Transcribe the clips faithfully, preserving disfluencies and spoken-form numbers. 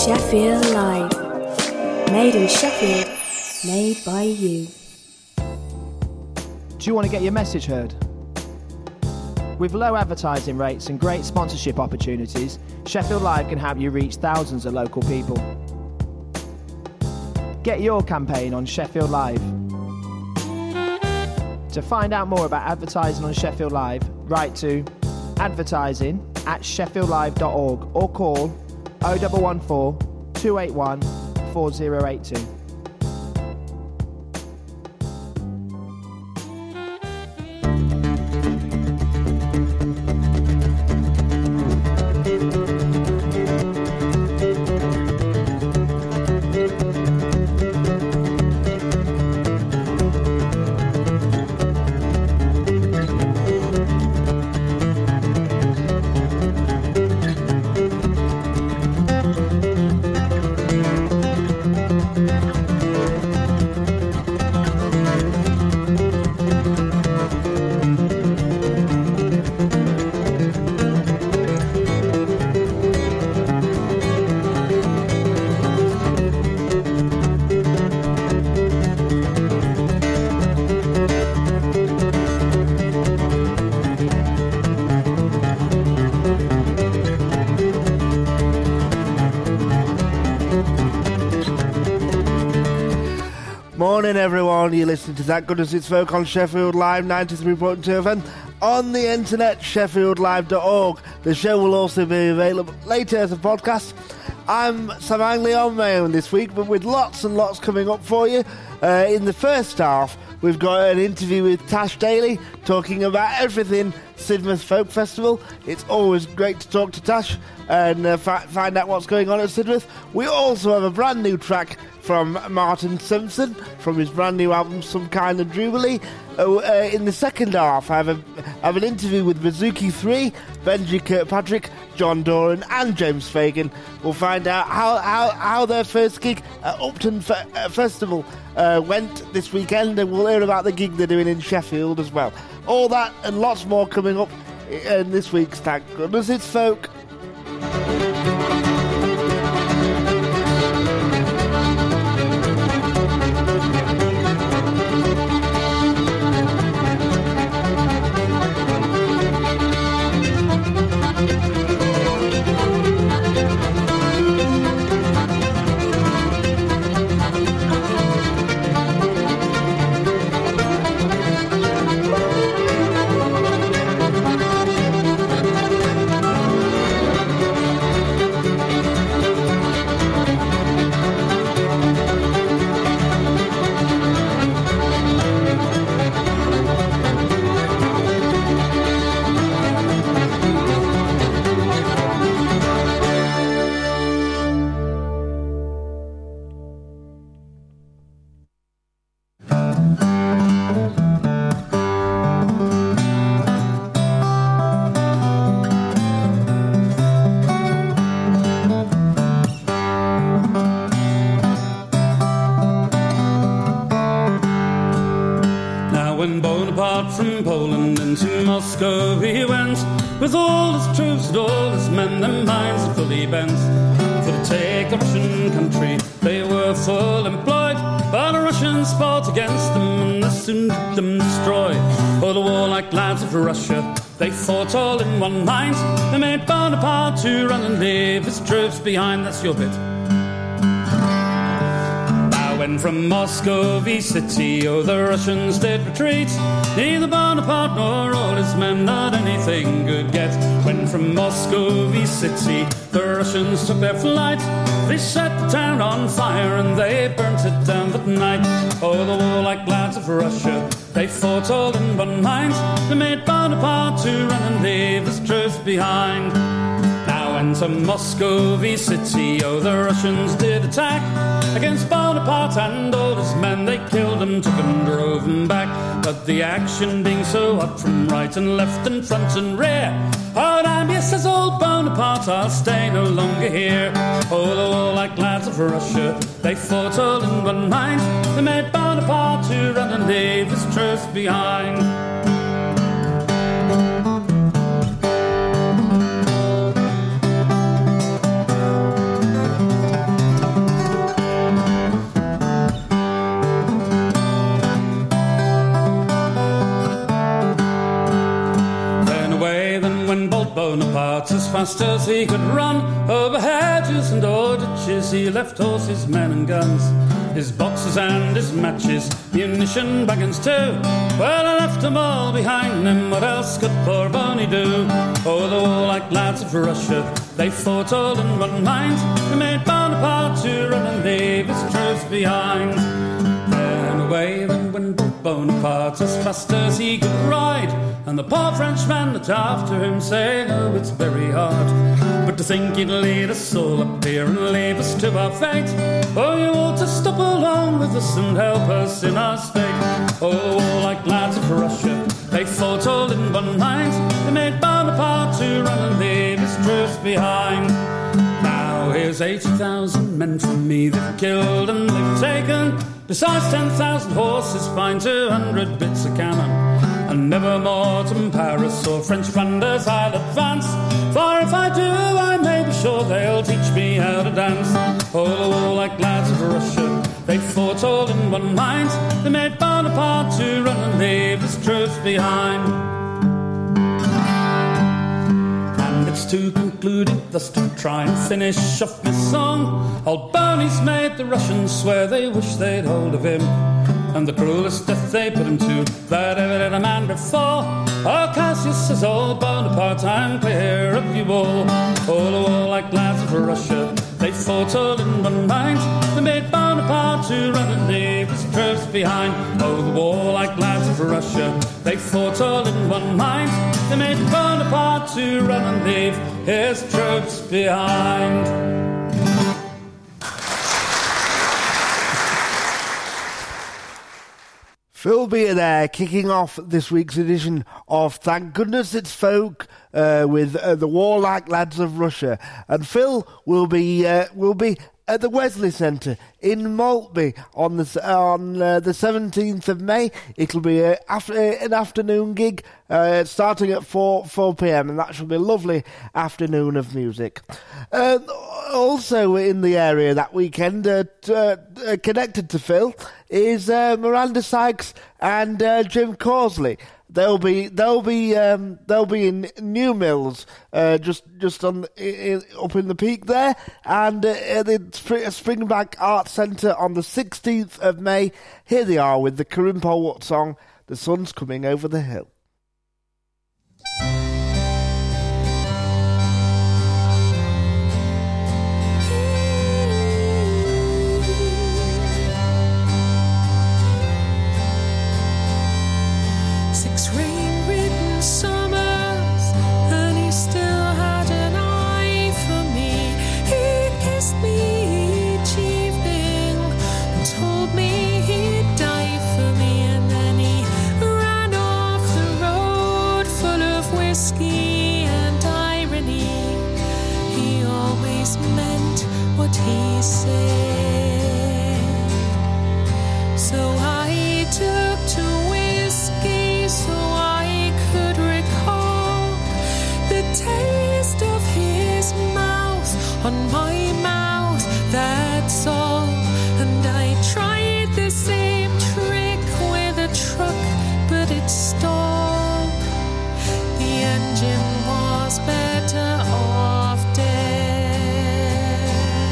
Sheffield Live. Made in Sheffield, made by you. Do you want to get your message heard? With low advertising rates and great sponsorship opportunities, Sheffield Live can help you reach thousands of local people. Get your campaign on Sheffield Live. To find out more about advertising on Sheffield Live, write to advertising at sheffield live dot org or call oh one one four, two eight one, four oh eight two. Morning everyone, you're listening to That Good As It's Folk on Sheffield Live ninety-three point two F M on the internet, sheffield live dot org. The show will also be available later as a podcast. I'm Sam Angley on my own this week, but with lots and lots coming up for you. Uh, in the first half, we've got an interview with Tash Daly talking about everything Sidmouth Folk Festival. It's always great to talk to Tash and uh, fi- find out what's going on at Sidmouth. We also have a brand new track from Martin Simpson from his brand new album Some Kind of Jubilee. Uh, uh, in the second half, I have, a, I have an interview with Bouzouki three, Benji Kirkpatrick, John Doran and James Fagan. We'll find out how, how, how their first gig at Upton Fe- uh, Festival uh, went this weekend, and we'll hear about the gig they're doing in Sheffield as well. All that and lots more coming up in this week's Thank Goodness It's Folk. From Poland into Moscow he went, with all his troops and all his men, their minds are fully bent. For to take the Russian country they were full employed, but the Russians fought against them and they soon did them destroy. Oh, the warlike lads of Russia, they fought all in one mind. They made Bonaparte to run and leave his troops behind. That's your bit. When from Moscovy city, oh, the Russians did retreat, neither Bonaparte nor all his men not anything good get. When from Moscovy city, the Russians took their flight, they set the town on fire and they burnt it down that night. Oh, the warlike lads of Russia, they fought all in one mind. They made Bonaparte to run and leave his troops behind. Now into Moscovy city, oh, the Russians did attack against Bonaparte and all his men. They killed him, took him, drove him back. But the action being so hot from right and left and front and rear, oh, damn, yes, says old Bonaparte, I'll stay no longer here. Oh, the warlike lads of Russia, they fought all in one mind. They made Bonaparte to run and leave his troops behind. fast as he could run. Over hedges and o'er ditches he left horses, men and guns, his boxes and his matches, munition wagons too. Well, I left them all behind him, what else could poor Boney do? Oh, the warlike lads of Russia, they fought all in one mind. They made Bonaparte to run and leave his troops behind. Then away then went Bonaparte as fast as he could ride, and the poor Frenchman that after him saying, oh, it's very hard, but to think he'd lead us all up here and leave us to our fate. Oh, you ought to stop along with us and help us in our state. Oh, like lads of Russia, they fought all in one mind. They made Bonaparte to run and leave his troops behind. Now here's eighty thousand men from me they've killed and they've taken, besides ten thousand horses, fine two hundred bits of cannon. And never more to Paris or French Flanders I'll advance, for if I do I may be sure they'll teach me how to dance. Oh, the warlike lads of Russia, they fought all in one mind. They made Bonaparte to run and leave his troops behind. And it's to conclude it thus, to try and finish off this song, old Boney's made the Russians swear they wish they'd hold of him, and the cruelest death they put him to that ever did a man before. Oh, Cassius says, old Bonaparte, I'm clear of you all. All the warlike lads of Russia, they fought all in one mind. They made Bonaparte to run and leave his troops behind. Oh, the warlike lads of Russia, they fought all in one mind. They made Bonaparte to run and leave his troops behind. Phil Beer there, kicking off this week's edition of Thank Goodness It's Folk uh, with uh, the warlike lads of Russia. And Phil will be uh, will be at the Wesley Centre in Maltby on the on uh, the seventeenth of May. It'll be a, after, an afternoon gig uh, starting at four p.m. and that should be a lovely afternoon of music. Uh, also in the area that weekend, uh, t- uh, connected to Phil, is uh, Miranda Sykes and uh, Jim Causley. They'll be they'll be um, they'll be in New Mills, uh, just just on in, up in the peak there, and uh, at the Springbank Arts Centre on the sixteenth of May. Here they are with the Karimpo Watt song, "The Sun's Coming Over the Hill." Six rain-ridden summers, and he still had an eye for me. He kissed me each evening and told me he'd die for me, and then he ran off the road full of whiskey and irony. He always meant what he said, so I took to whiskey so I could recall the taste of his mouth on my mouth, that's all. And I tried the same trick with a truck, but it stalled. The engine was better off dead.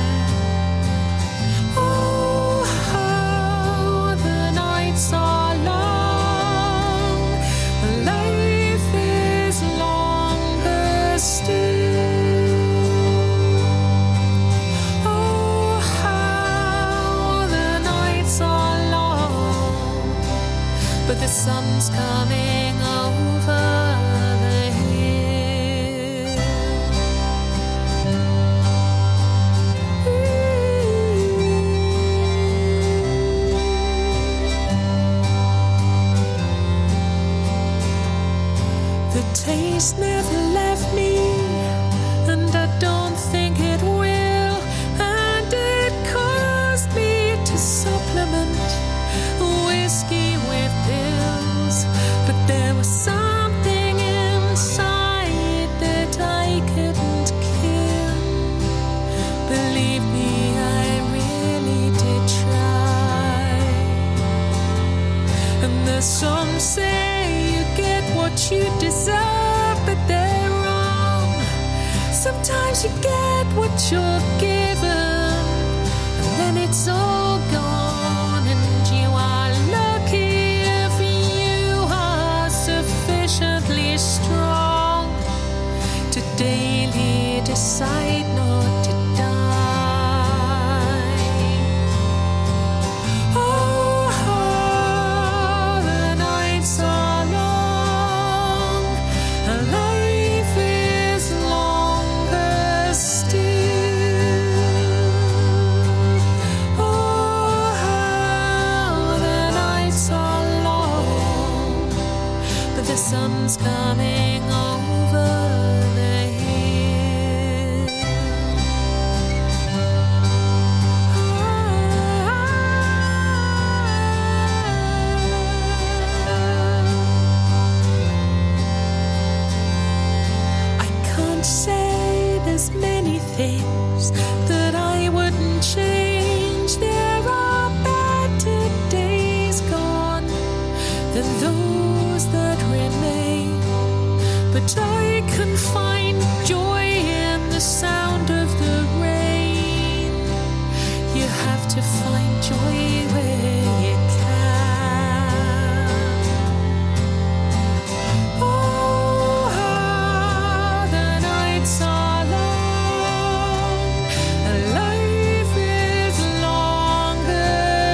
Oh, how the nights are long, life is longer still. Oh, how the nights are long, but the sun's coming over the hill. The taste never left me, and I don't think it will. And it caused me to supplement whiskey with pills, but there was something inside that I couldn't kill. Believe me, I really did try. And there's some say you get what you deserve, but they're wrong. So sometimes you get what you're given, and then it's all gone, and you are lucky if you are sufficiently strong to daily decide not to die. Oh, how the nights are long, and life is longer still. Oh, how the nights are long, but the sun's coming over the hill. I can't say there's many things that I wouldn't change. There are better days gone than those that remain, but I can find joy in the sound of the rain. You have to find joy where you can. Oh, how the nights are long, and life is longer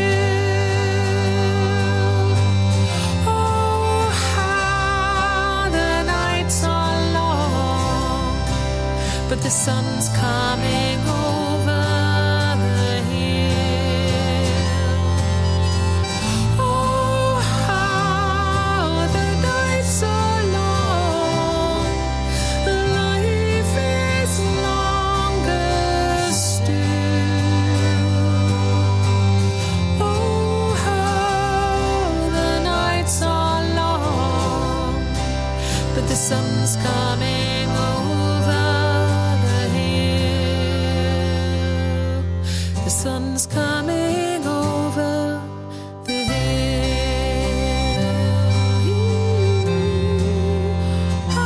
still. Oh, how the nights are long, but the sun's coming over the hill. Oh, how the nights are long, life is longer still. Oh, how the nights are long, but the sun's coming over the hill. The sun's coming over the hill. Ah,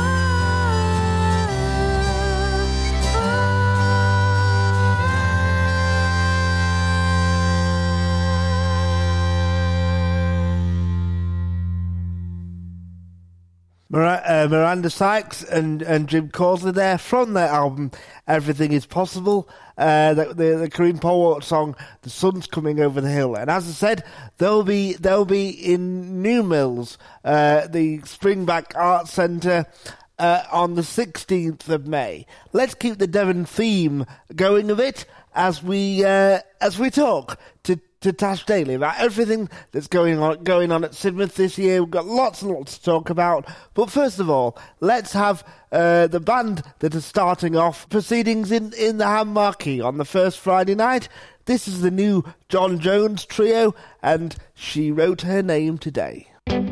Mir- uh, Miranda Sykes and, and Jim Causley there from their album Everything Is Possible, uh, the, the, the Kareem Polwart song The Sun's Coming Over the Hill. And as I said, they'll be they'll be in New Mills, uh, the Springback Arts Centre, uh, on the sixteenth of May. Let's keep the Devon theme going a bit as we uh, as we talk to to Tash Daly about everything that's going on going on at Sidmouth this year. We've got lots and lots to talk about. But first of all, let's have uh, the band that are starting off proceedings in, in the Ham Marquee on the first Friday night. This is the new John Jones Trio, and She Wrote Her Name Today.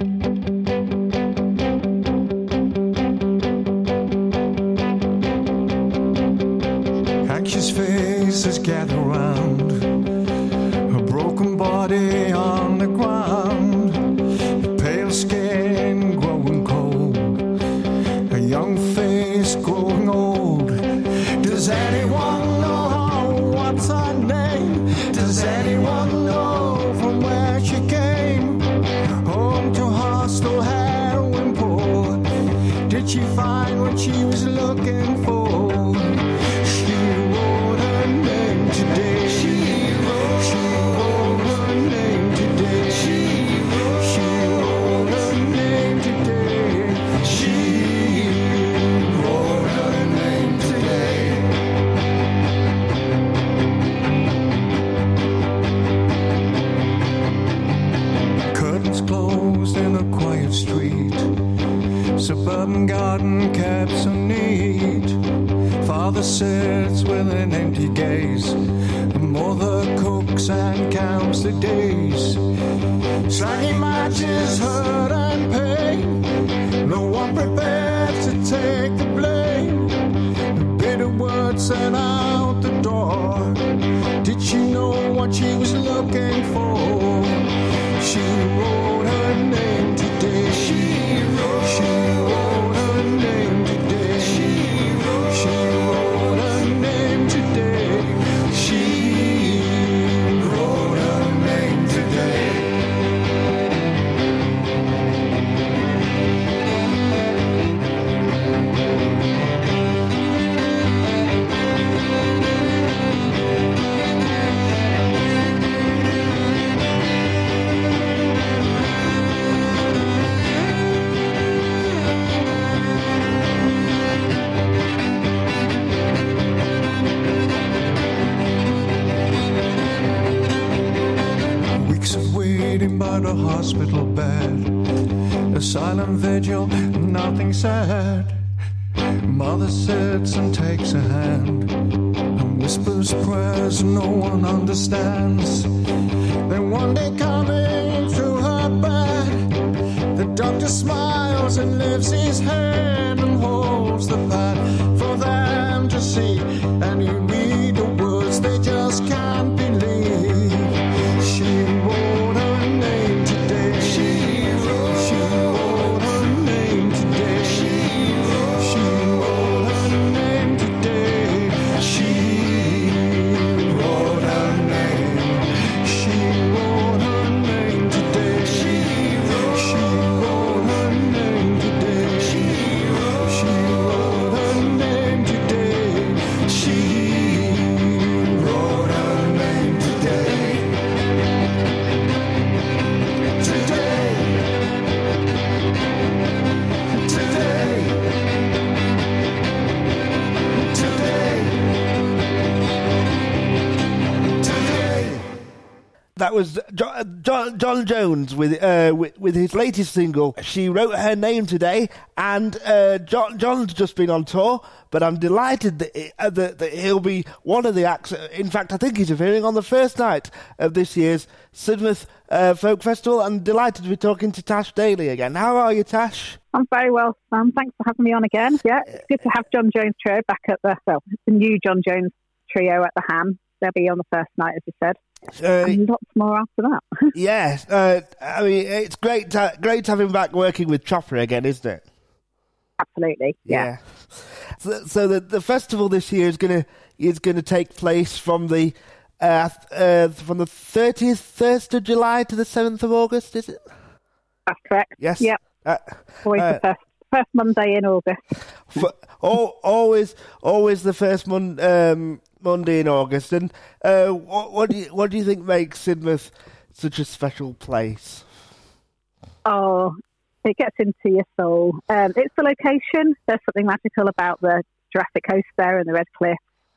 Anxious faces gather round, her broken body on the ground, her pale skin growing cold, a young face growing old. Does anyone know what's her name? Does anyone know from where she came? Home to hostel heroin poor. Did she find what she was looking for? She wrote her name today. She wrote, she wrote her name today. She wrote, she wrote her name today. She wrote her name today. Curtains closed in a quiet street. Suburban garden kept so neat. Father sits with an empty gaze. Mother cooks and counts the days. Slanging matches, hurt and pain. No one prepared to take the blame. Bitter words sent out the door. Did she know what she was looking for? She wrote her name today. She wrote, she wrote her name today. She wrote, she wrote but a hospital bed. A silent vigil, nothing said. Mother sits and takes a hand and whispers prayers no one understands. Then one day coming through her bed, the doctor smiles and lifts his hand and holds the pad for them to see. And you read the words they just can't believe. She wrote her name today. She wrote, she wrote her name today. She wrote, she wrote her name today. She wrote her name. She wrote her name today. She wrote, she wrote her name today. She wrote, she wrote her name today. She wrote her name today. Today. Today. Today. Today. That was John, John, John Jones with, uh, with with his latest single. She wrote her name today, and uh, John John's just been on tour. But I'm delighted that, it, uh, that, that he'll be one of the acts. In fact, I think he's appearing on the first night of this year's Sidmouth uh, Folk Festival. I'm delighted to be talking to Tash Daly again. How are you, Tash? I'm very well, Sam. Thanks for having me on again. Yeah, it's good to have John Jones Trio back at the, well, the new John Jones Trio at the Ham. They'll be on the first night, as you said. Uh, and lots more after that. yes, uh, I mean, it's great to, great to have him back working with Chopper again, isn't it? Absolutely, yeah. Yeah. So, so the the festival this year is gonna is gonna take place from the uh, uh, from the thirtieth first of July to the seventh of August. Is it? That's correct. Yes. Yep. Uh, Always uh, the first first Monday in August. for, all, always always the first mon, um, Monday in August. And uh, what, what do you what do you think makes Sidmouth such a special place? Oh, it gets into your soul. Um, it's the location. There's something magical about the Jurassic Coast there and the Red Cliff,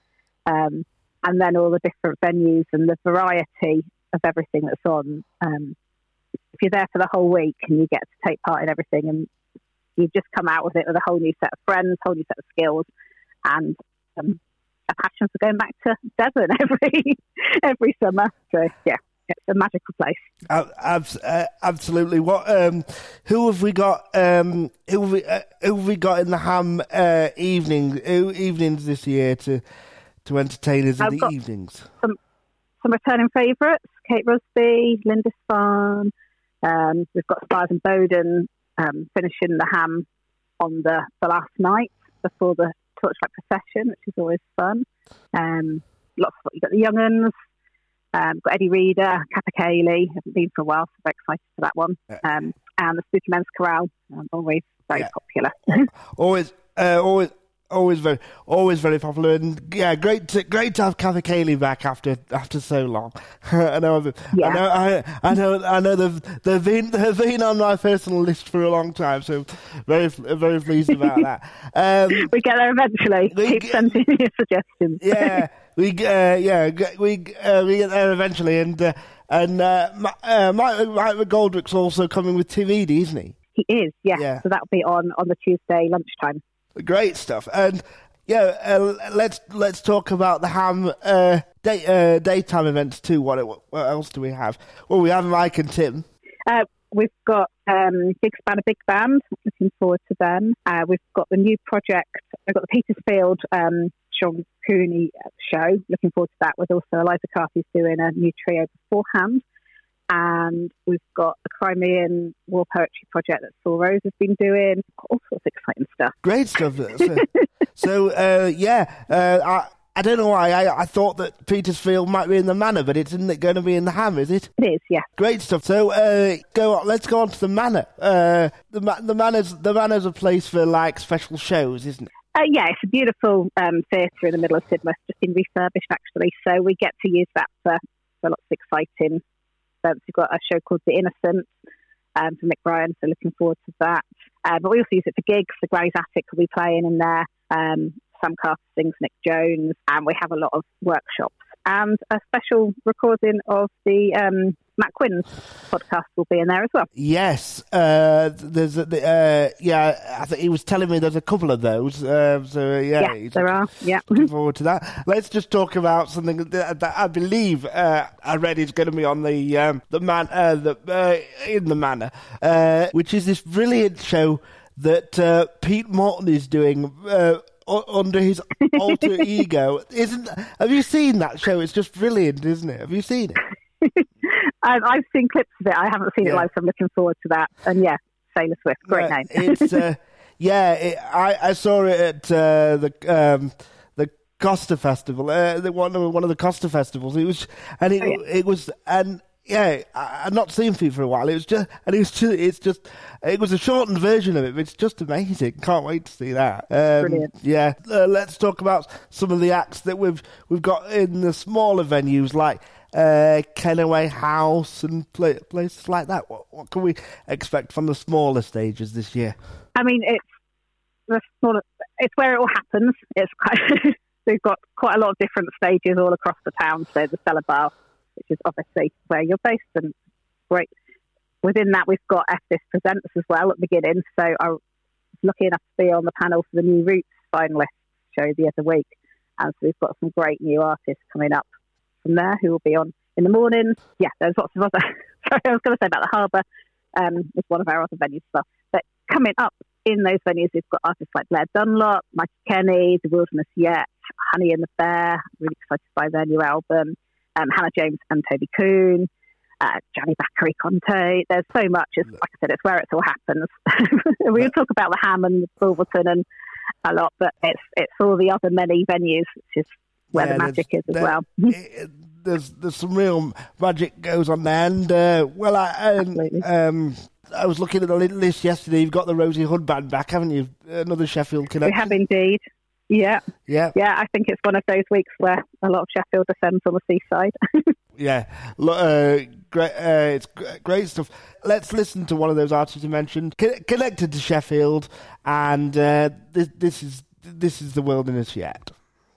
um, and then all the different venues and the variety of everything that's on. Um, if you're there for the whole week and you get to take part in everything, and you just come out with it with a whole new set of friends, whole new set of skills, and um, a passion for going back to Devon every every summer. So yeah. It's a magical place. Uh, abs- uh, absolutely. What? Um, who have we got? Um, who have we? Uh, who have we got in the Ham uh, evening uh, evenings this year to to entertain us in I've the got evenings? Some some returning favourites: Kate Rusby, Linda Spahn. Um, we've got Spires and Bowden um, finishing the Ham on the, the last night before the Torchlight procession, which is always fun. Um, lots of you've got the young uns. Um, got Eddie Reader, Kappa Cayley, haven't been for a while, so very excited for that one. Um, and the Spooky Men's Chorale, um, always very yeah. popular. always, uh, always, always very, always very popular, and yeah, great, to, great to have Kappa Cayley back after after so long. I know, yeah. I know, I, I know, I know they've they've been they've been on my personal list for a long time, so very very pleased about that. Um, we get there eventually. Keep get, sending your suggestions. Yeah. We uh, yeah we uh, we get there eventually, and uh, and uh, uh, Mike, Mike McGoldrick's also coming with Tim Eady, isn't he? He is, yeah. yeah. So that'll be on, on the Tuesday lunchtime. Great stuff, and yeah, uh, let's let's talk about the Ham uh, day, uh, daytime events too. What what else do we have? Well, we have Mike and Tim. Uh, we've got um, Big Span, a big band. Looking forward to them. Uh, we've got the new project. We've got the Petersfield Um, Sean Cooney show. Looking forward to that, with also Eliza Carthy's doing a new trio beforehand. And we've got the Crimean War Poetry project that Saul Rose has been doing. All sorts of exciting stuff. Great stuff. so, so uh, yeah, uh, I, I don't know why. I, I thought that Petersfield might be in the Manor, but it's isn't it going to be in the Ham, is it? It is, yeah. Great stuff. So uh, go on. Let's go on to the Manor. Uh, the the Manor's the Manor's a place for like special shows, isn't it? Uh, yeah, it's a beautiful um, theatre in the middle of Sidmouth, just been refurbished actually, so we get to use that for, for lots of exciting events. We've got a show called The Innocent um, for Mick Bryan, so looking forward to that. Uh, but we also use it for gigs. The Gray's Attic will be playing in there. Um, Sam Carter sings Nick Jones, and we have a lot of workshops and a special recording of the um, Matt Quinn's podcast will be in there as well. Yes, uh, there's a, uh, yeah. I think he was telling me there's a couple of those. Uh, so yeah, Yes, there are. Yeah. Looking forward to that. Let's just talk about something that, that I believe uh, I read is going to be on the um, the man uh, the uh, in the manor, uh, which is this brilliant show that uh, Pete Morton is doing. Uh, under his alter ego. Isn't? Have you seen that show? It's just brilliant, isn't it? Have you seen it? um, I've seen clips of it. I haven't seen Yeah. it live, so I'm looking forward to that. And yeah, Sailor Swift, great Yeah, name. It's uh, yeah. It, I I saw it at uh, the um, the Costa Festival. Uh, the, one of one of the Costa festivals. It was and it Oh, yeah. it was and. Yeah, I, I've not seen Pete for a while. It was just, and it was just, it's just, it was a shortened version of it, but it's just amazing. Can't wait to see that. Um, Brilliant. Yeah, uh, let's talk about some of the acts that we've we've got in the smaller venues like uh, Kenaway House and pla- places like that. What, what can we expect from the smaller stages this year? I mean, it's the smaller, it's where it all happens. It's quite, we've got quite a lot of different stages all across the town. So the Cellar Bar, which is obviously where you're based, and great. Within that, we've got F This Presents as well at the beginning. So I was lucky enough to be on the panel for the New Roots finalists show the other week. And so we've got some great new artists coming up from there who will be on in the mornings. Yeah, there's lots of other... Sorry, I was going to say about the Harbour. Um, it's one of our other venues as well. But coming up in those venues, we've got artists like Blair Dunlop, Mike Kenny, The Wilderness Yet, Honey and the Bear. Really excited by their new album. Um, Hannah James and Toby Coon, uh, Johnny Bakary Conte. There's so much. It's, like I said, it's where it all happens. We can talk about the Ham and Silverton and a lot, but it's it's all the other many venues, which is where Yeah, the magic is there's- as well. it- there's there's some real magic goes on there, and uh, well, I Absolutely. um, I was looking at the list yesterday. You've got the Rosie Hood band back, haven't you? Another Sheffield We connection. have indeed. Yeah, Yeah, yeah. I think it's one of those weeks where a lot of Sheffield descends on the seaside. yeah. Lo- Uh, great, uh, it's gr- great stuff. Let's listen to one of those artists you mentioned, Con- connected to Sheffield, and uh, this, this is this is The Wilderness Yet.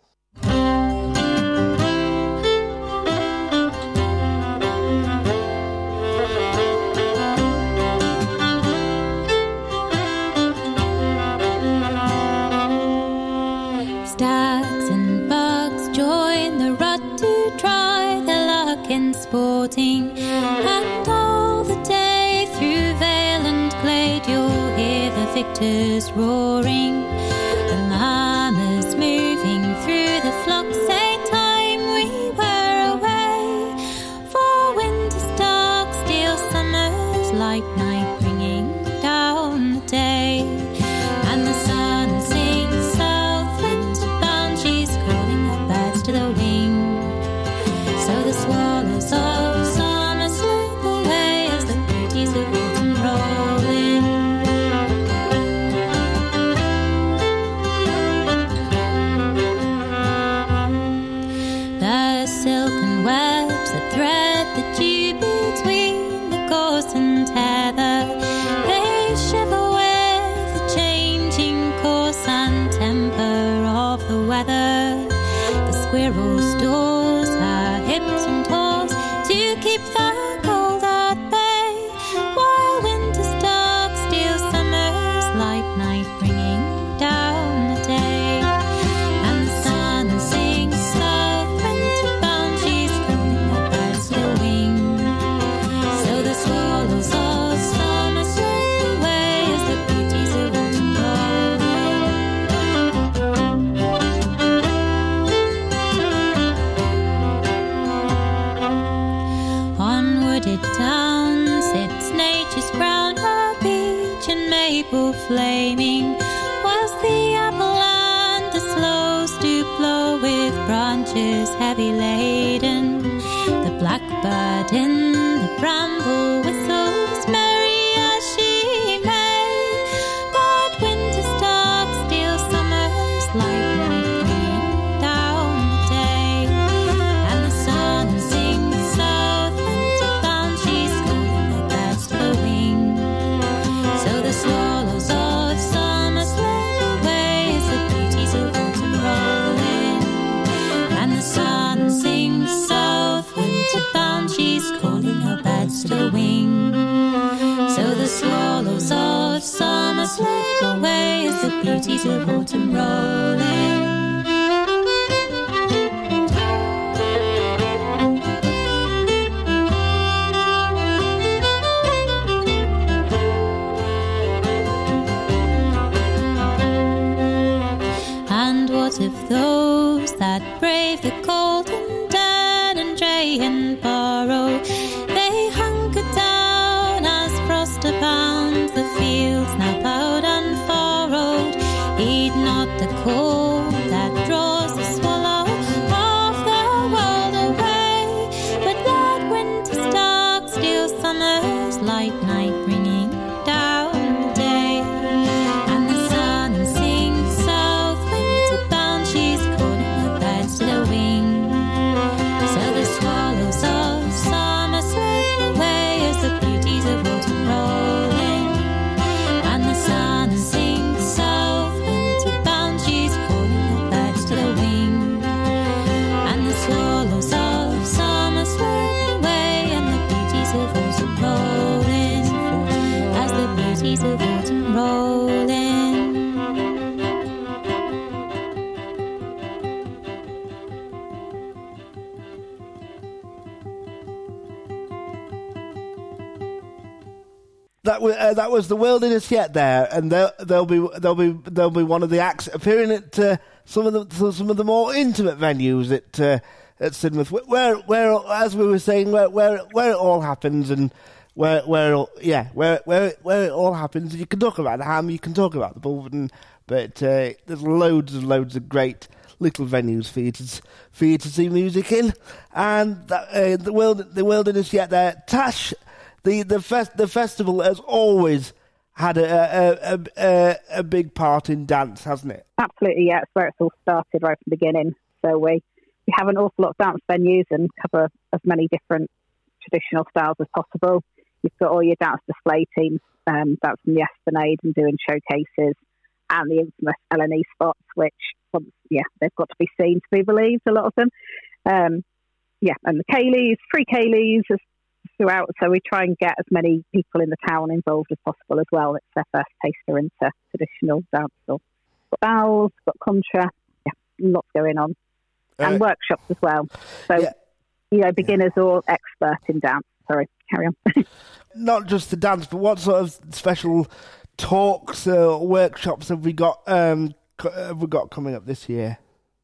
Stags and bugs join the rut to try their luck in sporting, and all the day through vale and glade you'll hear the victors roaring, the mamas moving through the flocks. Say time we were away, for winter's dark, steel summer's light night bringing down the day, and the sun sings south wind bound, she's calling her birds to the wing. So the swallows of summer slip away as the beauties of autumn roll in. The silken webs that thread the dew between the gorse and heather, they shiver with the changing course and temper of the weather. The squirrel stores her hips and toes to keep the cold at bay, while winter's dark steel summer's light night bringing down the day, and the sun sings south winter bound, she's calling her birds to wing. So the swallows of summer slip away as the beauties of autumn roll in. On wooded downs sits nature's crown, her beech and maple flaming, whilst the apple and the sloes do blow with branches heavy laden. The blackbird in the bramble whistles merry as she may, but winter's dark steel summer's light night bringing down the day, and the sun sings south winter bound, she's calling her birds to the wing. So the swallows of summer slip away as the beauties of autumn roll in, and the sun sings south winter bound, she's calling beauties of autumn rolling. And what of those that brave the cold and Dan and Dray and Barrow? They hunker down as frost abounds, the fields now ploughed and furrowed. Heed not the call that draws the swallow off the world away, but let winter's dark steal summer's light night, bringing down the day. And the sun sings south, winter bound, she's calling her birds to the wing. So the swallows of summer slip away as the beauties of autumn rolling. And the sun sings south, winter bound, she's calling her birds to the wing. And the swallows of summer slip away, and the beauties of autumn rolling, as the beauties of autumn rolling. That was uh, that was the Wilderness Yet there, and they'll, they'll be they'll be they'll be one of the acts appearing at uh, some of the some of the more intimate venues at uh, at Sidmouth, where where as we were saying, where where where it all happens, and where where yeah where where where it all happens. You can talk about the Ham, you can talk about the Bulverton, but uh, there's loads and loads of great little venues for you to for you to see music in, and that, uh, the world the Wilderness Yet there, Tash. The the fest the festival has always had a a, a a a big part in dance, hasn't it? Absolutely, yeah. It's where it's all started right from the beginning. So we, we have an awful lot of dance venues and cover as many different traditional styles as possible. You've got all your dance display teams, um, dancing the Esplanade and doing showcases, and the infamous L and E spots, which, yeah, they've got to be seen to be believed, a lot of them. Um, yeah, and the Cayleys, free Cayleys, throughout, so we try and get as many people in the town involved as possible as well. It's their first taster into traditional dance. Or got bowls, got contra, yeah, lots going on, and Uh, workshops as well. So, yeah. you know, beginners or expert in dance. Sorry, carry on. Not just the dance, but what sort of special talks or workshops have we got um co- have we got coming up this year?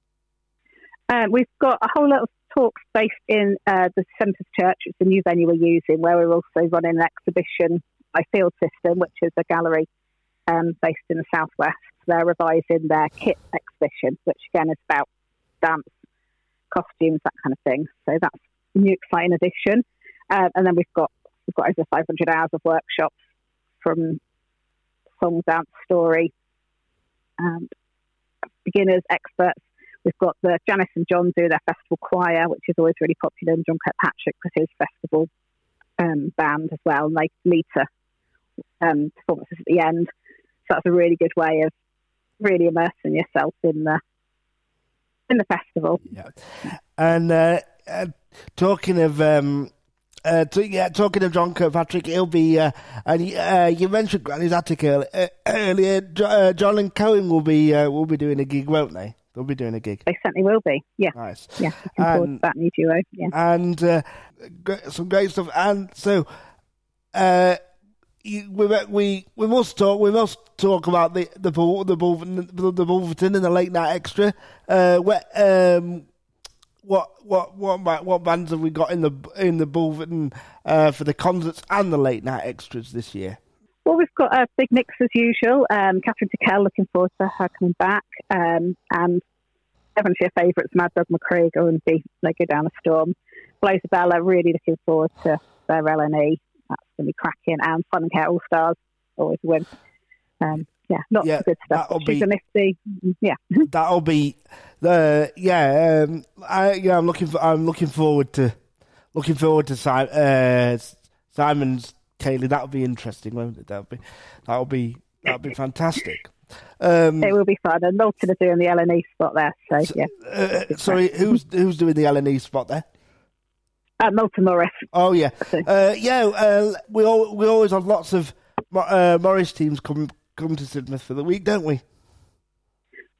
Um, we've got a whole lot of talks based in uh, the Centres Church. It's a new venue we're using, where we're also running an exhibition by Field System, which is a gallery um, based in the southwest. They're revising their kit exhibition, which again is about dance, costumes, that kind of thing. So that's a new exciting addition. Uh, and then we've got we've got over five hundred hours of workshops from song, dance, story, and beginners, experts. We've got the Janice and John do their festival choir, which is always really popular, and John Kirkpatrick with his festival um, band as well, and they lead to um, performances at the end. So that's a really good way of really immersing yourself in the in the festival. Yeah, and uh, uh, talking of um, uh, t- yeah, talking of John Kirkpatrick, he'll be uh, and uh, you mentioned Granny's Attic earlier. Uh, earlier Jo- uh, John and Cohen will be uh, will be doing a gig, won't they? They'll be doing a gig. They certainly will be. Yeah. Nice. Yeah. Looking forward to that new duo. Yeah. And uh, great, some great stuff. And so, uh, you, we we we must talk. We must talk about the the Bull, the Bulverton, the, the Bulverton and the late night extra. Uh, where, um, what what what what bands have we got in the in the Bulverton uh, for the concerts and the late night extras this year? Well, we've got a uh, big mix as usual. Um, Catherine Tickell, looking forward to her coming back. Um, and definitely a favourite is Mad Dog McCreager and Be They Go Down a Storm. Blazer Bella, really looking forward to their L and E. That's going to be cracking. And Fun and Care All Stars, always a win. Um, yeah, lots Yeah, of good stuff. that'll She's be- a nifty. Yeah. That'll be the yeah. Um, I yeah. I'm looking for. I'm looking forward to looking forward to Simon, uh, Simon's Kaylee. That'll be interesting, won't it? That'll be that'll be that'll be fantastic. Um, It will be fun. And Milton are doing the L and E spot there. So, yeah. uh, sorry, who's who's doing the L and E spot there? Uh, Milton Morris. Oh yeah, uh, yeah. Uh, we all we always have lots of uh, Morris teams come come to Sidmouth for the week, don't we?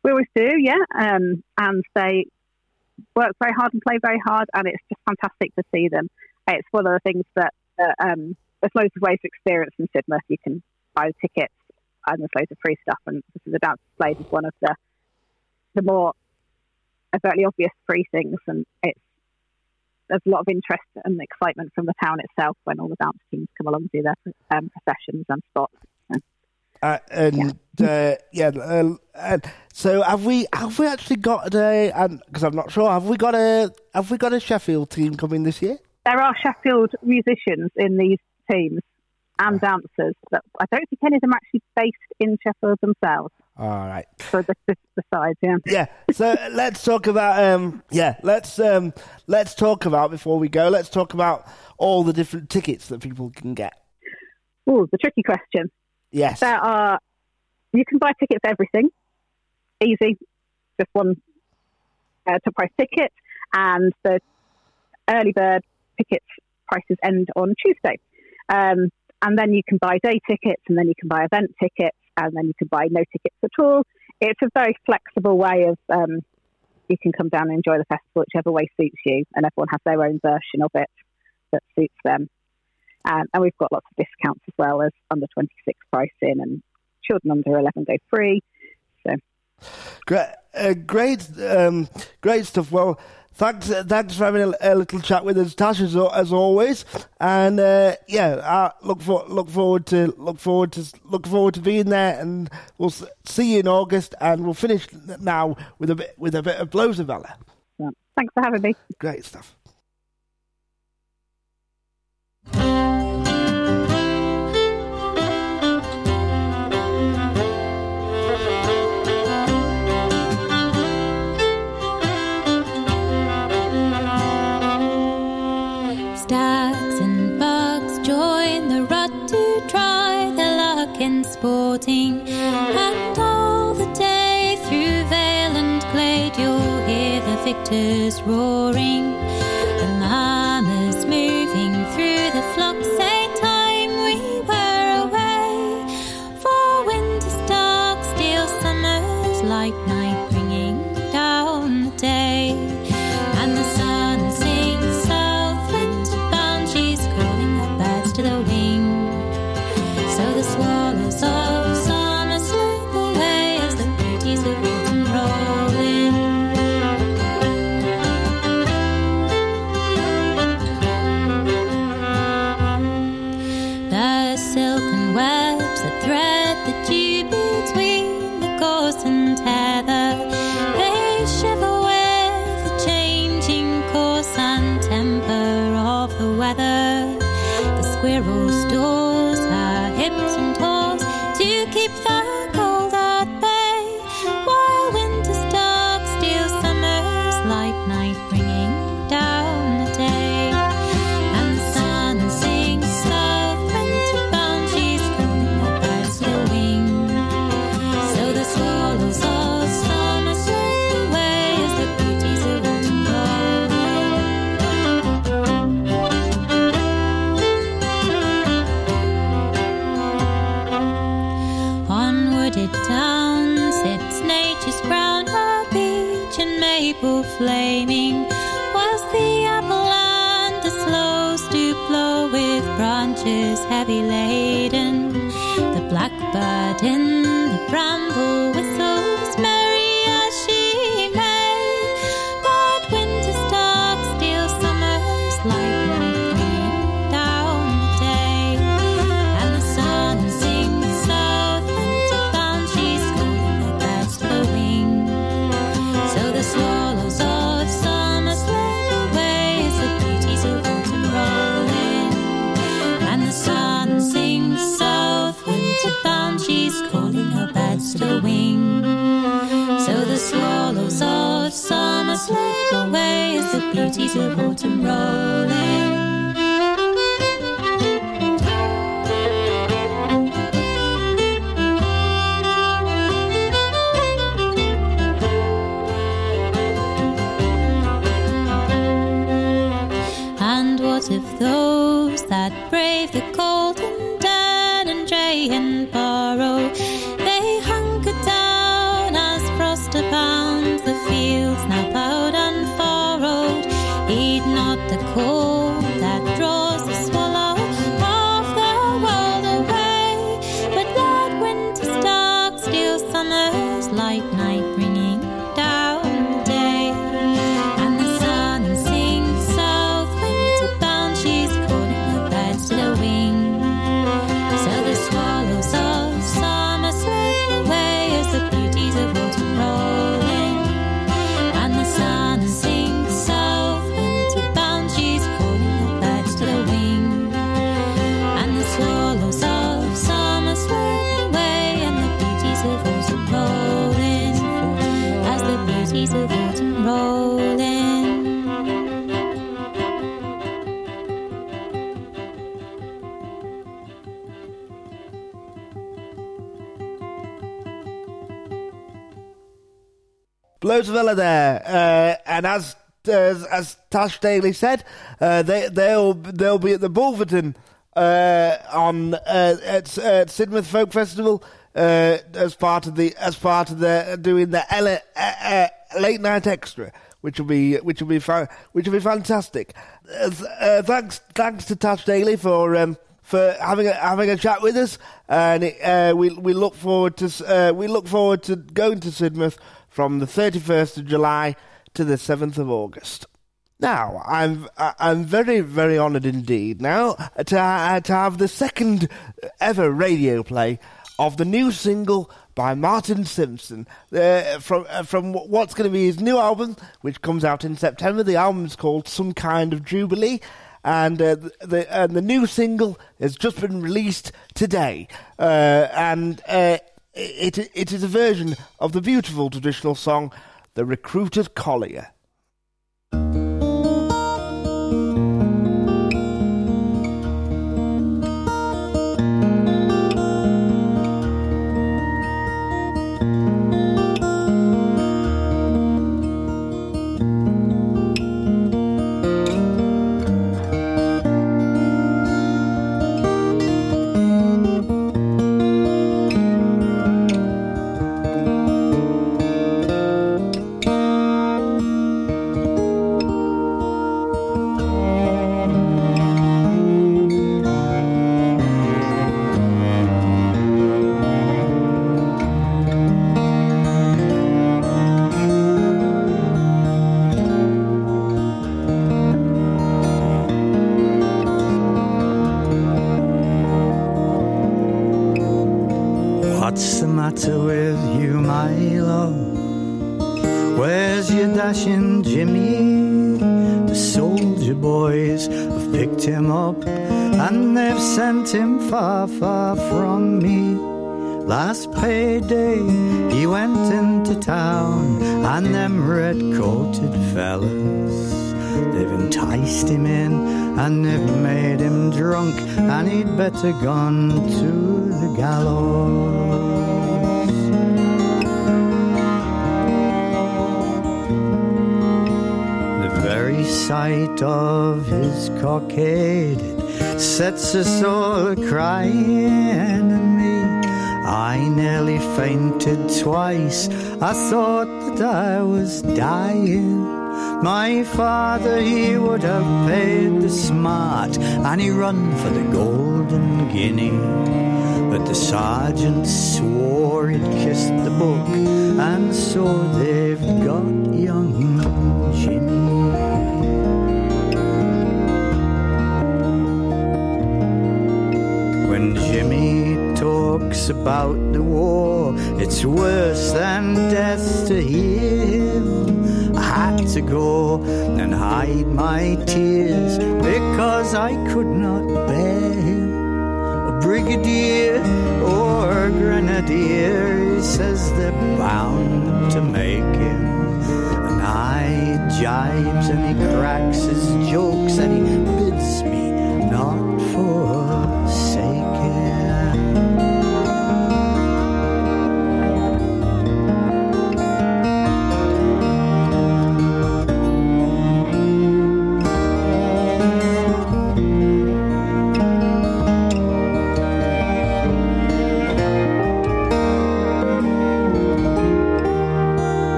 We always do, yeah. Um, and they work very hard and play very hard, and it's just fantastic to see them. It's one of the things that uh, um, there's loads of ways to experience in Sidmouth. You can buy the tickets, and there's loads of free stuff. And the dance displays is one of the the more overtly obvious free things, and it's there's a lot of interest and excitement from the town itself when all the dance teams come along and do their um, processions and spots. Uh, and yeah, uh, yeah uh, uh, so have we have we actually got a? Because I'm not sure. Have we got a? Have we got a Sheffield team coming this year? There are Sheffield musicians in these teams and dancers, but I don't think any of them are actually based in Sheffield themselves. All right. So the, the, the sides, yeah. Yeah. So let's talk about um. Yeah. Let's um. Let's talk about before we go. Let's talk about all the different tickets that people can get. Oh, the tricky question. Yes. There are, you can buy tickets for everything. Easy. Just one uh, top price ticket. And the early bird tickets prices end on Tuesday. Um, and then you can buy day tickets, and then you can buy event tickets, and then you can buy no tickets at all. It's a very flexible way of, um, you can come down and enjoy the festival whichever way suits you. And everyone has their own version of it that suits them. Um, and we've got lots of discounts as well as under twenty-six pricing, and children under eleven go free. So great, uh, great, um, great stuff. Well, thanks, uh, thanks for having a, a little chat with us, Tash, as, as always. And uh, yeah, I look for look forward to look forward to look forward to being there, and we'll see you in August. And we'll finish now with a bit with a bit of Blows of Valor. Yeah. Thanks for having me. Great stuff. Stags and bugs join the rut to try their luck in sporting, and all the day through vale and glade you'll hear the victors roaring, the mamas moving through the flocks. Say time we were away, for winter's dark steel summer's light night bringing down the day, and the sun sings south wind bound, she's calling her birds to the wing. So the swallows of summer slip away as the beauties of autumn roll in. The silken webs that thread the dew between the gorse and heather, they shiver with the changing course and temper of the weather. The squirrel stores her hips and toes to keep the cold at bay, while winter's dark steel summer's light night bringing down the day, and the sun sings south winter bound, she's calling the birds to the wing. So the swallows of summer slip away as the beauties of autumn roll in. On wooded downs sits nature's crown, her beech and maple flaming, whilst the apple and the sloes do blow with branches heavy laden. The blackbird in the bramble whistles merry as she may, but winter's dark steel summer's light night bringing down the day, and the sun sings south winter bound, she's calling the birds to the wing. So the swallows of summer slip away as the beauties of autumn roll in, and the sun sings south winter bound, she's calling her birds to the wing. So the swallows of summer slip away as the beauties of autumn roll in. And what of those that brave the cold and Dan and Dray and Barrow? They hunker down as frost fields now ploughed and furrowed. Heed not the call that draws the swallow of the world away, but let winter's dark steal summer's light night, bringing down the day. And the sun sings south, winter bound, she's calling her birds to the wing. So the swallows of summer slip away as the beauties of autumn roll in. And the sun sings south, winter bound, she's calling her birds to the wing. And the swallows of summer slip away and the beauties of autumn roll in, as the beauties of autumn roll in. Loads of Villa there, uh, and as as, as Tash Daly said, uh, they they'll they'll be at the Bulverton uh, on uh, at, at Sidmouth Folk Festival uh, as part of the as part of the doing the Ella, uh, uh, late night extra, which will be which will be fa- which will be fantastic. Uh, uh, thanks thanks to Tash Daly for. Um, For having a, having a chat with us, and it, uh, we we look forward to uh, we look forward to going to Sidmouth from the thirty-first of July to the seventh of August. Now, I'm I'm very very honoured indeed now to uh, to have the second ever radio play of the new single by Martin Simpson uh, from uh, from what's going to be his new album, which comes out in September. The album's called Some Kind of Jubilee. And uh, the and the new single has just been released today, uh, and uh, it it is a version of the beautiful traditional song, "The Recruited Collier." What's the matter with you, my love? Where's your dashing Jimmy? The soldier boys have picked him up and they've sent him far, far from me. Last payday he went into town and them red-coated fellas, they've enticed him in and they've made him drunk and he'd better gone to the gallows. The very sight of his cockaded sets us all a-crying, and me, I nearly fainted twice. I thought that I was dying. My father, he would have paid the smart and he run for the golden guinea, but the sergeant swore he'd kissed the book, and so they've got young Jimmy. When Jimmy talks about the war, it's worse than death to hear him. I had to go and hide my tears because I could not bear him. A brigadier or a grenadier, he says they're bound to make him. And I jibes and he cracks his jokes and he bids me not forsake him.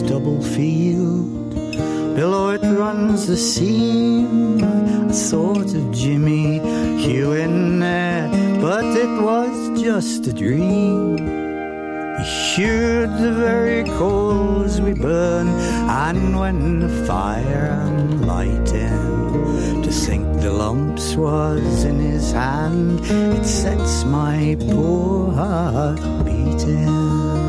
double field. Below it runs the seam, a sort of Jimmy Hugh in there, but it was just a dream. He sheared the very coals we burn, and when the fire unlighting, to sink the lumps was in his hand, it sets my poor heart beating.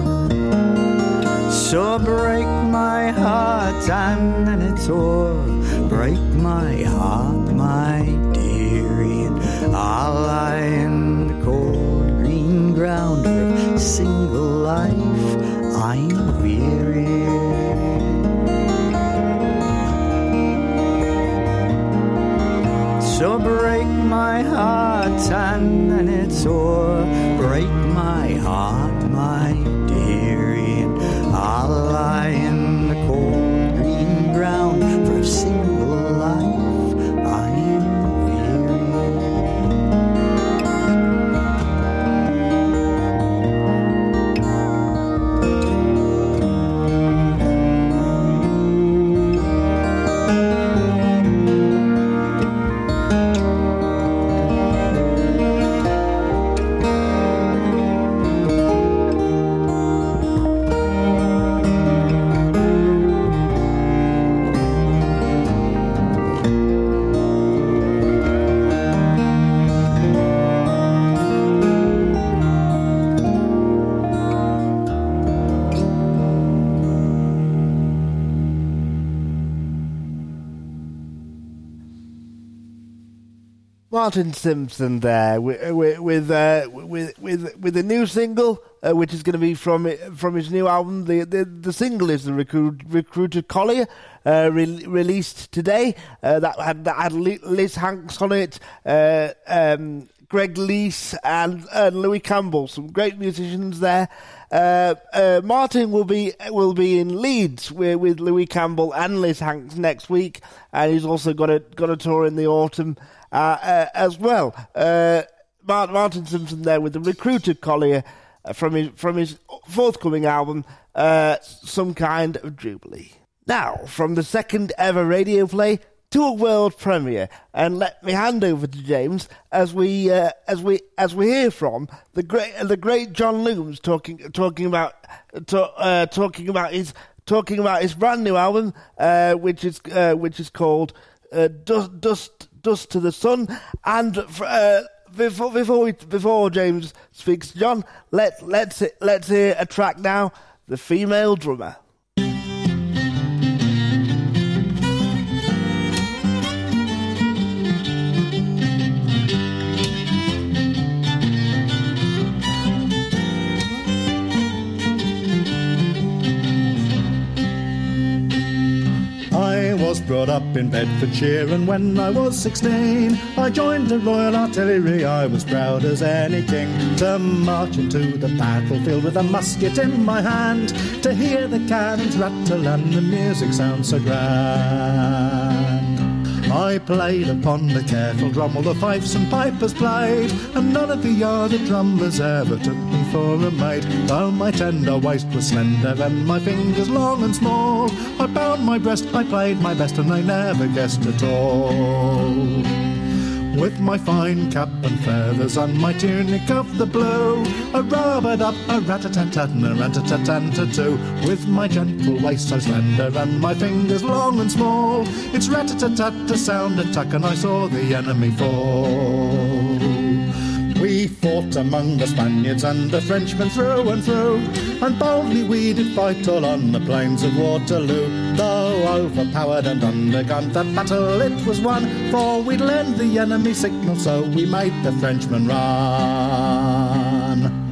So break my heart and then it's o'er, break my heart, my dearie, and I'll lie in the cold green ground for a single life I'm weary. So break my heart and then it's o'er, break my heart, my dearie, and I'll lie in the cold green ground for a single life I'm Martin Simpson there with with uh, with with with a new single, uh, which is going to be from from his new album. The the, the single is the Recruit, Recruited Collier, uh, re- released today. Uh, that had that had Liz Hanks on it, uh, um, Greg Leese and, and Louis Campbell, some great musicians there. Uh, uh, Martin will be will be in Leeds with, with Louis Campbell and Liz Hanks next week, and he's also got a got a tour in the autumn. Uh, uh, as well, uh, Martin Simpson there with the Recruited Collier uh, from his from his forthcoming album, uh, Some Kind of Jubilee. Now, from the second ever radio play to a world premiere, and let me hand over to James as we uh, as we as we hear from the great the great John Looms talking talking about to, uh, talking about his talking about his brand new album, uh, which is uh, which is called uh, Dust Dust. Dust to the Sun, and uh, before before we, before James speaks to John, let let's let's hear a track now, The Female Drummer. I was brought up in Bedfordshire, and when I was sixteen I joined the Royal Artillery. I was proud as any king to march into the battlefield with a musket in my hand, to hear the cannons rattle and the music sound so grand. I played upon the careful drum while the fifes and pipers played, and none of the other drummers ever took me for a mate. Though my tender waist was slender and my fingers long and small, I bound my breast, I played my best, and they never guessed at all. With my fine cap and feathers and my tunic of the blue, a rub-a-dub, a rat-a-tat-tat and a rat-a-tat-tan-ta-too. With my gentle waist so slender and my fingers long and small, it's rat-a-tat-tat to sound attack, and I saw the enemy fall. We fought among the Spaniards and the Frenchmen through and through, and boldly we did fight all on the plains of Waterloo. Though overpowered and undergunned, that battle it was won, for we'd lend the enemy signal, so we made the Frenchmen run.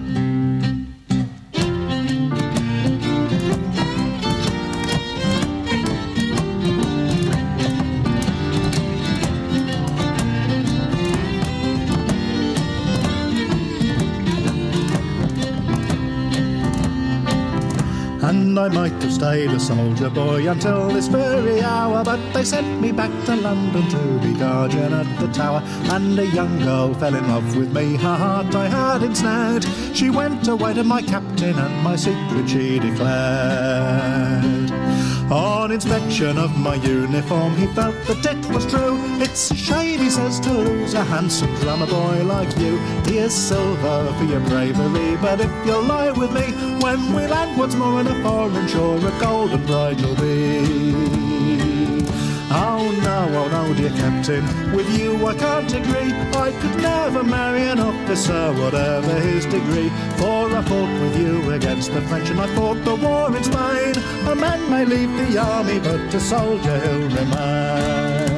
and I might have stayed a soldier boy until this very hour, but they sent me back to London to be guardian at the Tower, and a young girl fell in love with me, her heart I had ensnared. She went away to my captain and my secret she declared. On inspection of my uniform, he felt that it was true. It's a shame, he says, to lose a handsome drummer boy like you. Here's silver for your bravery, but if you'll lie with me, when we land once more on a foreign shore, a golden bride you'll be. Oh no, oh no, dear captain, with you I can't agree. I could never marry an officer, whatever his degree. For I fought with you against the French, and I fought the war in Spain. A man may leave the army, but a soldier he'll remain.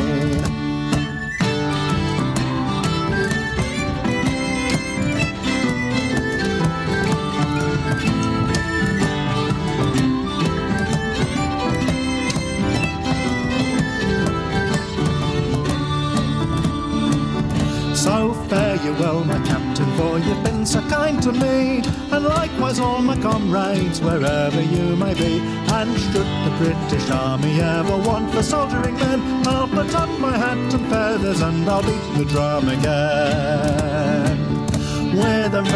So fare you well, my captain, for you've been so kind to me, and likewise all my comrades, wherever you may be. And should the British Army ever want for soldiering men, I'll put on my hat and feathers and I'll beat the drum again. With a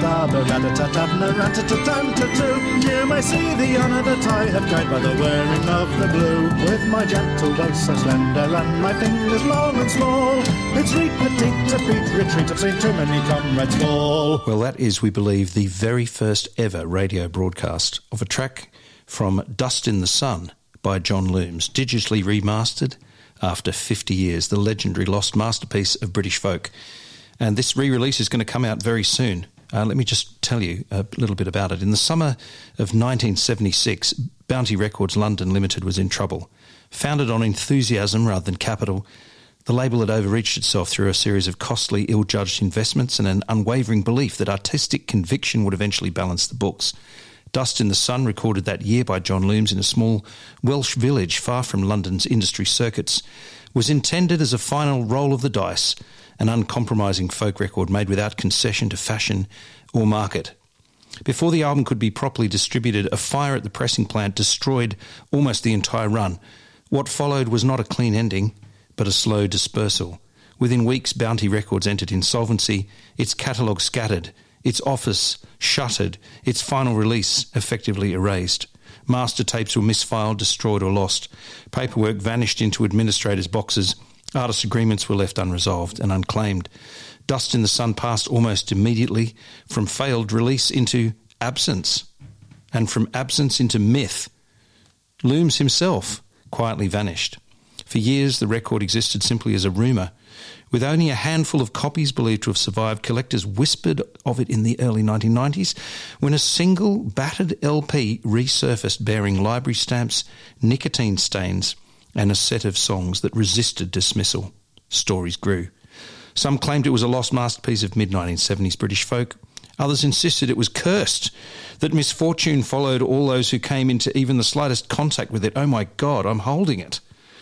rubber-rubber-rat-a-tat-tat-na-rat-a-tat-tat-tat-too, you may see the honour that I have gained by the wearing of the blue. With my gentle waist so slender and my fingers long and small, it's retreat, to beat, retreat, I've seen too many comrades fall. Well, that is, we believe, the very first ever radio broadcast of a track from Dust in the Sun by John Looms, digitally remastered after fifty years, the legendary lost masterpiece of British folk. And this re-release is going to come out very soon. Uh, let me just tell you a little bit about it. In the summer of nineteen seventy-six, Bounty Records London Limited was in trouble. Founded on enthusiasm rather than capital, the label had overreached itself through a series of costly, ill-judged investments and an unwavering belief that artistic conviction would eventually balance the books. Dust in the Sun, recorded that year by John Looms in a small Welsh village far from London's industry circuits, was intended as a final roll of the dice, an uncompromising folk record made without concession to fashion or market. Before the album could be properly distributed, a fire at the pressing plant destroyed almost the entire run. What followed was not a clean ending, but a slow dispersal. Within weeks, Bounty Records entered insolvency, its catalogue scattered, its office shuttered, its final release effectively erased. Master tapes were misfiled, destroyed or lost. Paperwork vanished into administrators' boxes. Artist agreements were left unresolved and unclaimed. Dust in the Sun passed almost immediately from failed release into absence, and from absence into myth. Looms himself quietly vanished. For years, the record existed simply as a rumour. With only a handful of copies believed to have survived, collectors whispered of it in the early nineteen nineties, when a single battered L P resurfaced bearing library stamps, nicotine stains, and a set of songs that resisted dismissal. Stories grew. Some claimed it was a lost masterpiece of mid nineteen seventies British folk. Others insisted it was cursed, that misfortune followed all those who came into even the slightest contact with it. Oh my God, I'm holding it.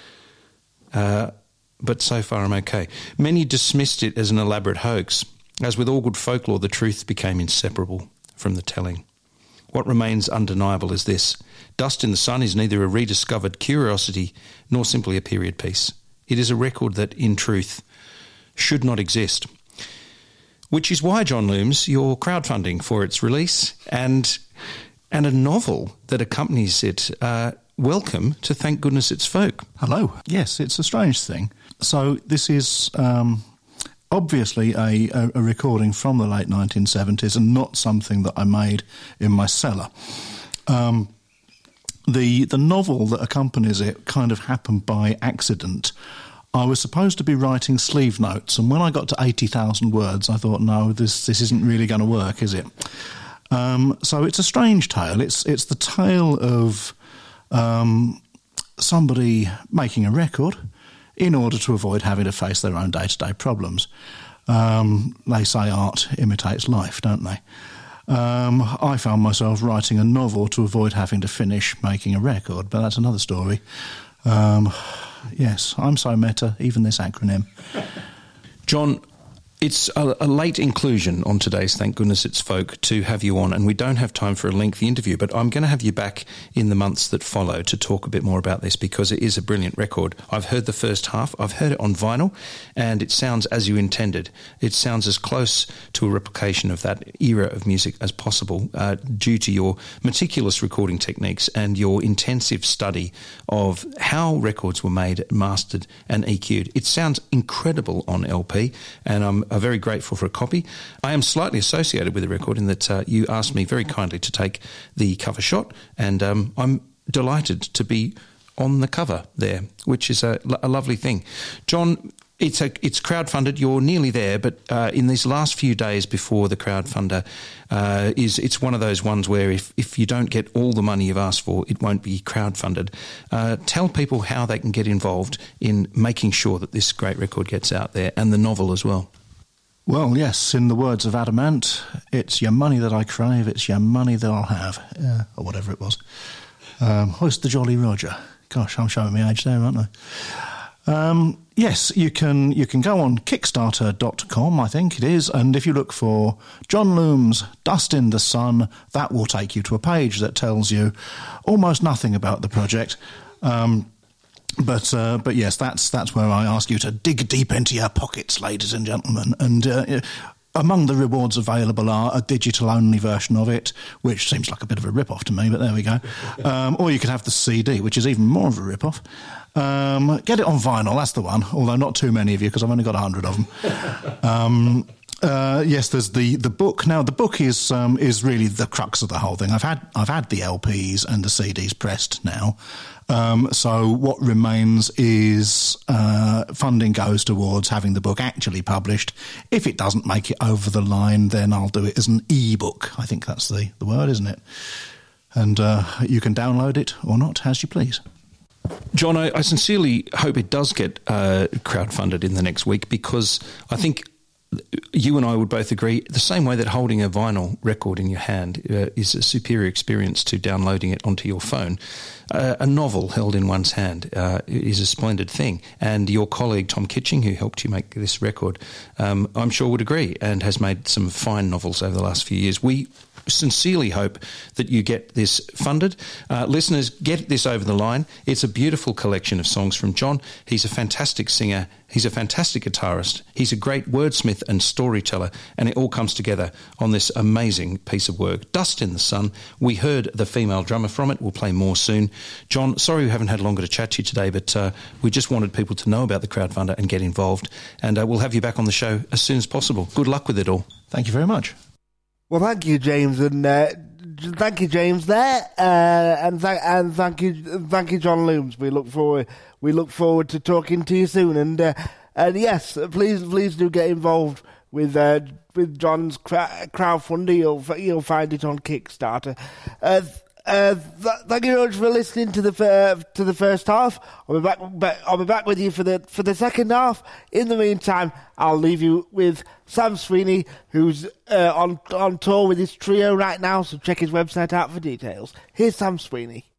Uh, but so far I'm okay. Many dismissed it as an elaborate hoax. As with all good folklore, the truth became inseparable from the telling. What remains undeniable is this: Dust in the Sun is neither a rediscovered curiosity nor simply a period piece. It is a record that, in truth, should not exist. Which is why, John Looms, you're crowdfunding for its release and and a novel that accompanies it. Uh, welcome to Thank Goodness It's Folk. Hello. Yes, it's a strange thing. So this is um, obviously a, a, a recording from the late nineteen seventies and not something that I made in my cellar. Um, the the novel that accompanies it kind of happened by accident. I was supposed to be writing sleeve notes, and when I got to eighty thousand words, I thought, no, this this isn't really going to work, is it? Um, so it's a strange tale. It's it's the tale of um, somebody making a record in order to avoid having to face their own day-to-day problems. Um, they say art imitates life, don't they? Um, I found myself writing a novel to avoid having to finish making a record, but that's another story. Um, yes, I'm so meta, even this acronym. John, It's a, a late inclusion on today's Thank Goodness It's Folk to have you on, and we don't have time for a lengthy interview, but I'm going to have you back in the months that follow to talk a bit more about this, because it is a brilliant record. I've heard the first half, I've heard it on vinyl, and it sounds as you intended. It sounds as close to a replication of that era of music as possible, uh, due to your meticulous recording techniques and your intensive study of how records were made, mastered and E Q'd. It sounds incredible on L P, and I'm are very grateful for a copy. I am slightly associated with the record in that uh, you asked me very kindly to take the cover shot, and um, I'm delighted to be on the cover there, which is a, a lovely thing. John, it's a, it's crowdfunded. You're nearly there, but uh, in these last few days before the crowdfunder uh, is, it's one of those ones where if, if you don't get all the money you've asked for, it won't be crowdfunded. Uh, tell people how they can get involved in making sure that this great record gets out there, and the novel as well. Well, yes, in the words of Adamant, it's your money that I crave, it's your money that I'll have, uh, or whatever it was. Um, hoist the Jolly Roger. Gosh, I'm showing my age there, aren't I? Um, yes, you can you can go on kickstarter dot com, I think it is, and if you look for John Loomes' Dust in the Sun, that will take you to a page that tells you almost nothing about the project. Um, but uh, but yes, that's that's where I ask you to dig deep into your pockets, ladies and gentlemen, and uh, among the rewards available are a digital-only version of it, which seems like a bit of a rip-off to me, but there we go. Um, or you could have the C D, which is even more of a rip-off. Um, get it on vinyl, that's the one, although not too many of you, because I've only got a hundred of them. Um, uh, yes, there's the, the book. Now, the book is um, is really the crux of the whole thing. I've had I've had the L Ps and the C Ds pressed now. Um, so what remains is uh, funding goes towards having the book actually published. If it doesn't make it over the line, then I'll do it as an e-book. I think that's the, the word, isn't it? And uh, you can download it or not, as you please. John, I, I sincerely hope it does get uh, crowdfunded in the next week, because I think you and I would both agree, the same way that holding a vinyl record in your hand uh, is a superior experience to downloading it onto your phone, uh, a novel held in one's hand uh, is a splendid thing. And your colleague Tom Kitching, who helped you make this record, um, I'm sure would agree, and has made some fine novels over the last few years. We sincerely hope that you get this funded. Uh, listeners, get this over the line. It's a beautiful collection of songs from John. He's a fantastic singer. He's a fantastic guitarist. He's a great wordsmith and storyteller, and it all comes together on this amazing piece of work. Dust in the Sun. We heard the female drummer from it. We'll play more soon. John, sorry we haven't had longer to chat to you today, but uh, we just wanted people to know about the crowdfunder and get involved, and uh, we'll have you back on the show as soon as possible. Good luck with it all. Thank you very much. Well, thank you, James, and uh, thank you, James. There, uh, and, th- and thank you, thank you, John Loomes. We look forward, we look forward to talking to you soon. And uh, and yes, please, please do get involved with uh, with John's cra- crowdfunder. You'll you'll find it on Kickstarter. Uh, Uh, th- thank you very much for listening to the fir- to the first half. I'll be back. Ba- I'll be back with you for the for the second half. In the meantime, I'll leave you with Sam Sweeney, who's uh, on on tour with his trio right now. So check his website out for details. Here's Sam Sweeney.